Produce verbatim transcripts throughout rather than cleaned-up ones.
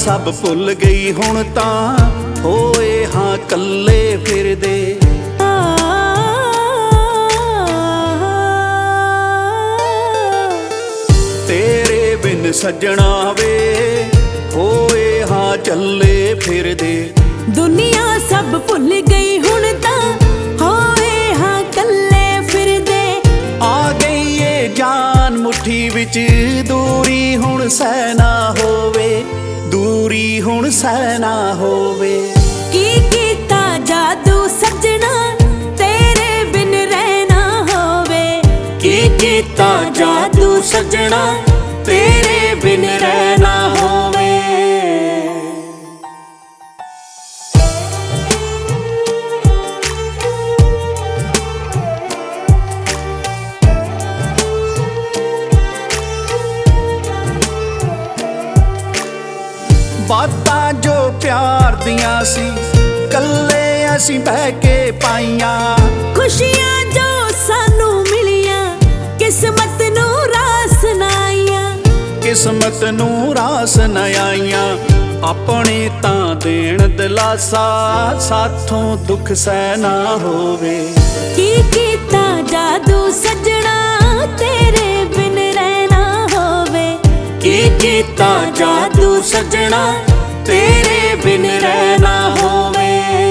सब भुल गई हुण तां होए हां कल्ले फिरदे। तेरे बिन सजना वे होए हां चले फिरदे। दुनिया सब भुल गई हुण तां होए हां कल्ले फिरदे। आ गई ये जान मुट्ठी विच दूरी हुण सहना होवे, दूरी हुण सहना होवे। की कीता जादू सजना तेरे बिन रहना होवे। की कीता जादू सजना तेरे बिन रहना होवे। बातां जो प्यार दियां सी कल्ले असीं बह के पाइयां। खुशियां जो सानू मिलियां किस्मत नू रास ना आइयां। किस्मत नू रास न आइयां। अपने तां देण दिलासा साथों दुख सहना होवे। की कीता जादू सजना तेरे बिन रहना होवे। की कीता जादू सजना तेरे बिन रहना होवे।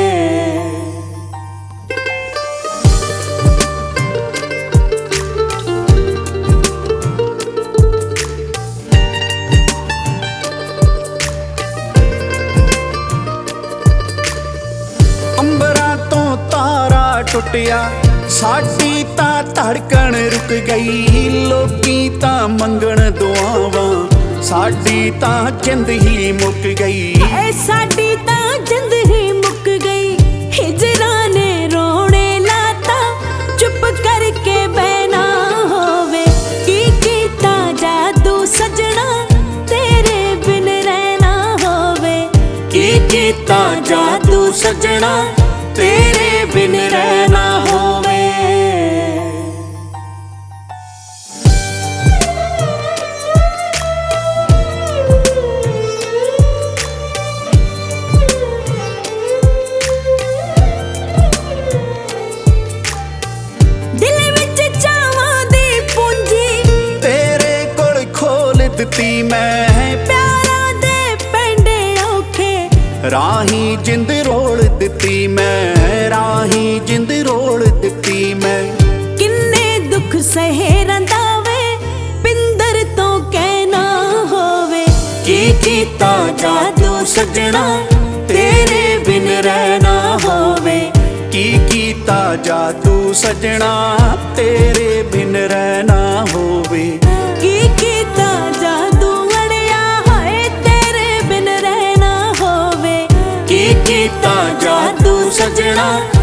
अंबरां तो तारा टुटिया साडी तां धड़कन रुक गई। लोकी तां मंगण दुआवां साडी तां जिंद ही मुक गई। ऐ साडी तां जिंद ही मुक गई। हिजरा ने रोने लाता चुप करके बहना होवे। की कीता जादू सजना तेरे बिन रहना होवे। की कीता जादू सजना तेरे बिन रहना होवे। दिल विच चावां दी पूंजी तेरे कोल खोल दित्ती मैं। प्यारां दे पैंडे औखे राही जिंद रोल दित्ती मैं। राही जिंद रोल दित्ती मैं। किन्ने दुख सहे रंदावे पिंदर तो कहना होवे। की कीता जादू सजना तेरे बिन रहना होवे। की कीता जादू सजना तेरे बिन रहना होवे। की कीता जादू अड़िया हाय तेरे बिन रहना होवे। की कीता जादू सजना